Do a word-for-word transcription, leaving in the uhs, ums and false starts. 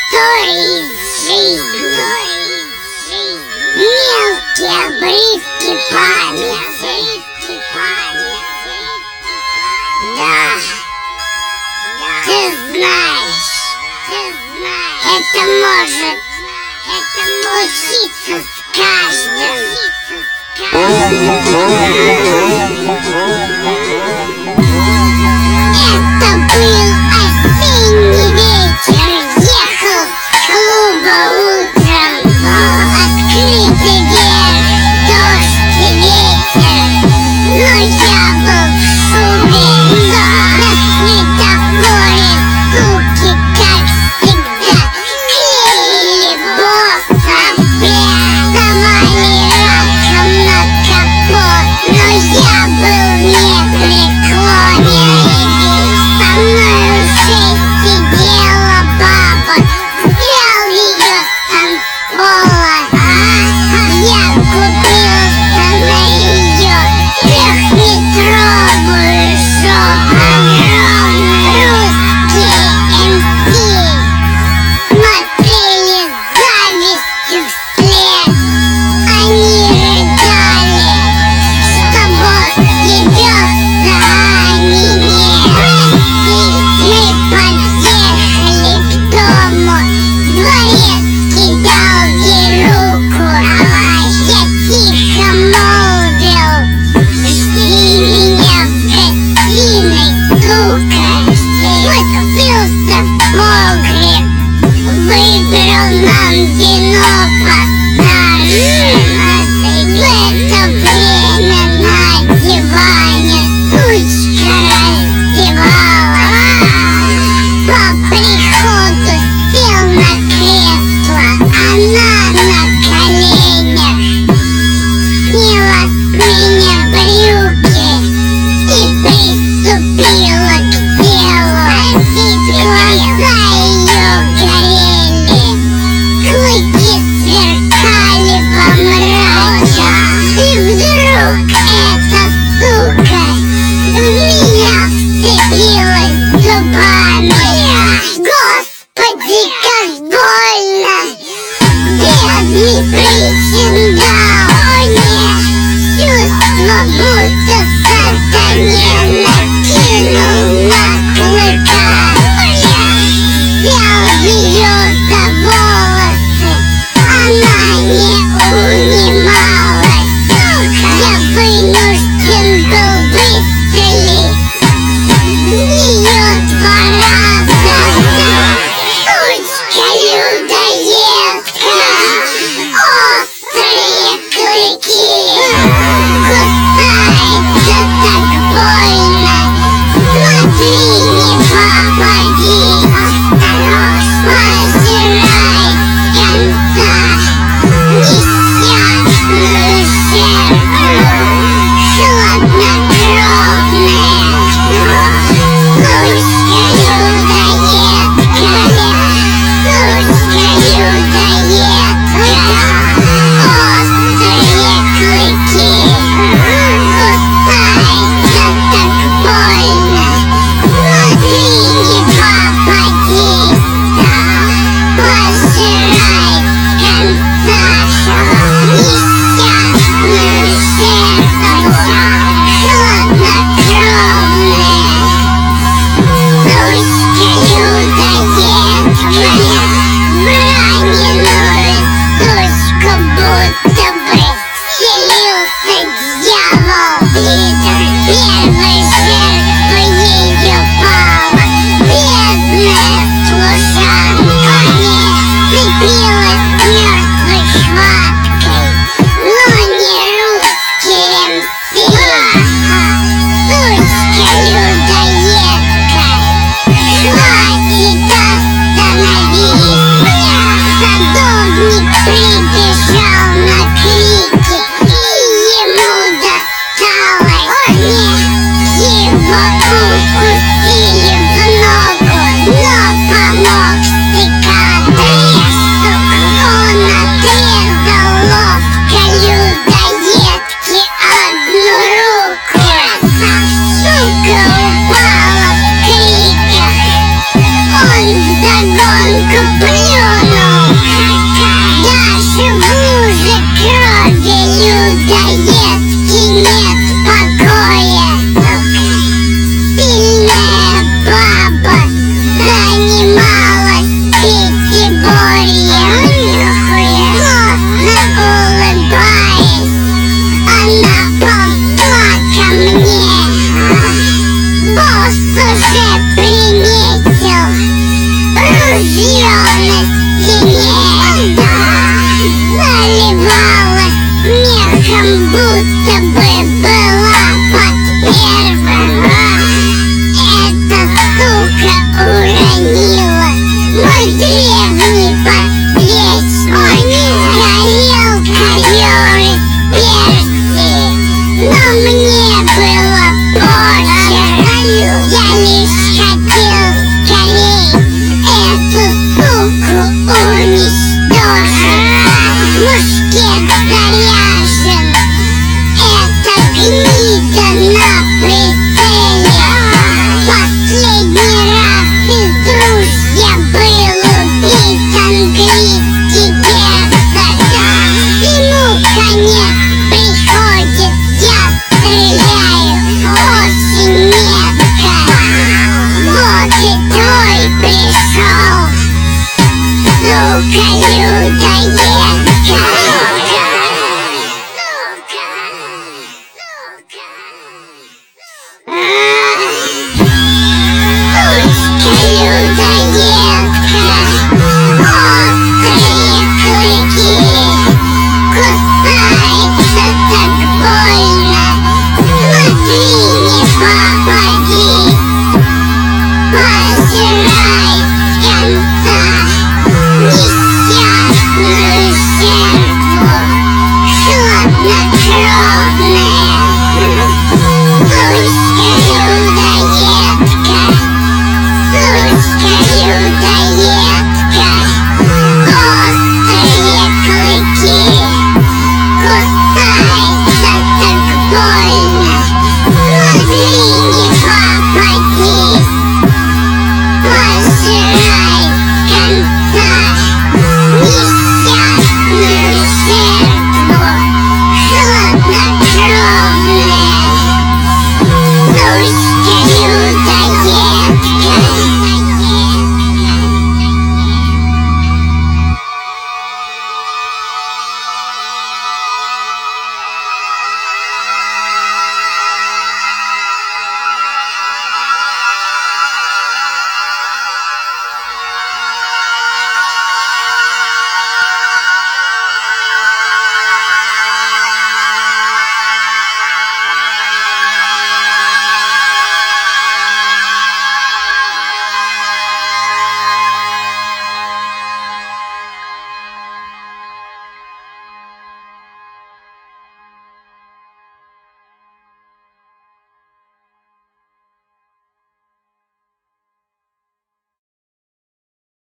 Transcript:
Истории жизни, мелкие обрывки памяти. Да, ты знаешь, это может случиться с каждым. Это был осенний вечер, ехал с клуба утром, открытый дверь, дождь и ветер, но я был в шубе, на светофоре звуки, как всегда, клеили боссом, давали раком на капот, но я был непреклонен. Со мной уже сидела баба, взял ее с пола. Я купился на ее трехметровую жопу. Русские эм си смотрели с завистью вслед. Они рыдали, что босс ебется, а не нет. Мы подъехали к дому, дворецкий дал ей руку. Я тихо молвил: жди меня в гостиной, сука. Спустился в погреб, выбрал нам вино постарше. В это время на диване сучка раздевалась. По приходу сел на кресло, она на коленях сняла с меня брюки и приступила к делу. Глаза ее горели, клыки сверкали во мраке. И вдруг эта сука в меня вцепилась зубами. Господи, как больно! Бедный причиндал мне, чувство будто сатане накинул на клыка. Взял ее за волосы, она не унималась. Я вынужден был выстрелить в нее два раза. Сучка людоедка, острые клыки, кусается так больно. Смотри, не попади, пожирай с конца несчастную жертву, хладнокровная. Сучка людоедка, сучка людоедка, острые клыки, кусается так больно. Смотри, не попади, пожирай с конца несчастную жертву, хладнокровная. Сучка людоедка, в раненую сучку будто бы вселился дьявол. Лидер первой жертвы ее пала, бедная служанка, вцепилась мертвой хваткой, но не русский эм си. Сучка людоедка, хватит, остановись. Садовник прибежал на крики, и ему досталось. Его укусили в ногу, но помог секатор. Он отрезал ловко людоедке одну руку. Сука упала в криках, он вдогонку плюнул. сука людоедка.